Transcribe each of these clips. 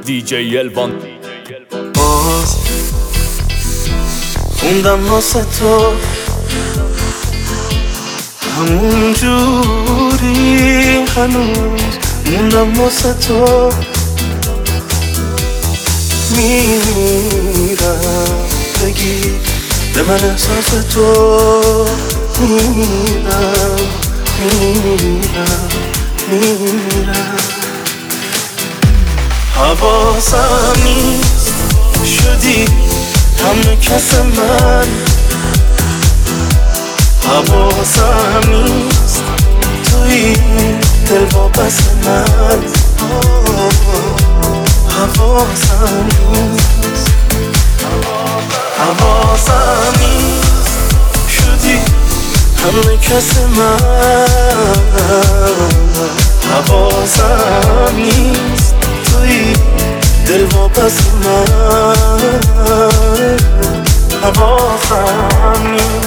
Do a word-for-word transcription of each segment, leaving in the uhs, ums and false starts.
دی الوان. باز خوندم واسه تو همون جوری، هنوز موندم واسه تو. میمیرم بگی به من احساس تو. میمیرم میمیرم میمیرم. حواسم نیست شدی همه کس من. حواسم نیست توی دل واپس من. حواسم نیست حواسم نیست شدی همه کس من. حواسم نیست توی دل واپس من. حواسم نیست.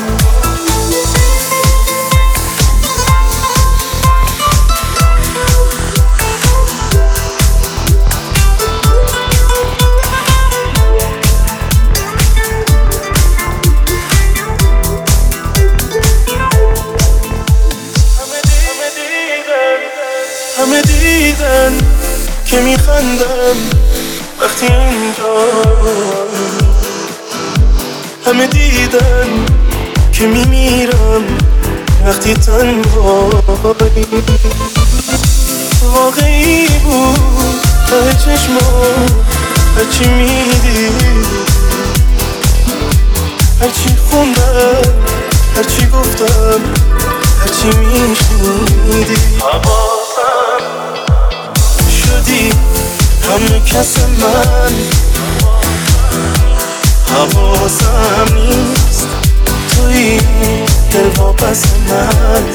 همه دیدن که میخندم وقتی اینجا. همه دیدن که میمیرم وقتی تنهایی. واقعی بود ته چشمام هرچی میدید، هرچی خوندم، هرچی گفتم، هرچی میشنیدی. حواسم شدی همه کس من. حواسم نیست توی دل واپس من.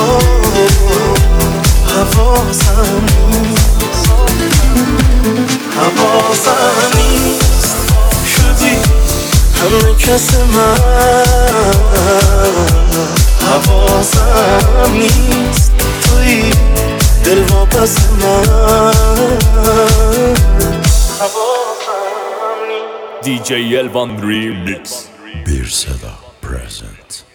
حواسم نیست حواسم نیست شدی همه کس من. حواسم نیست توی دل واپس من. حواسم نیست. دی الوان ریمیکس. Bir Seda present.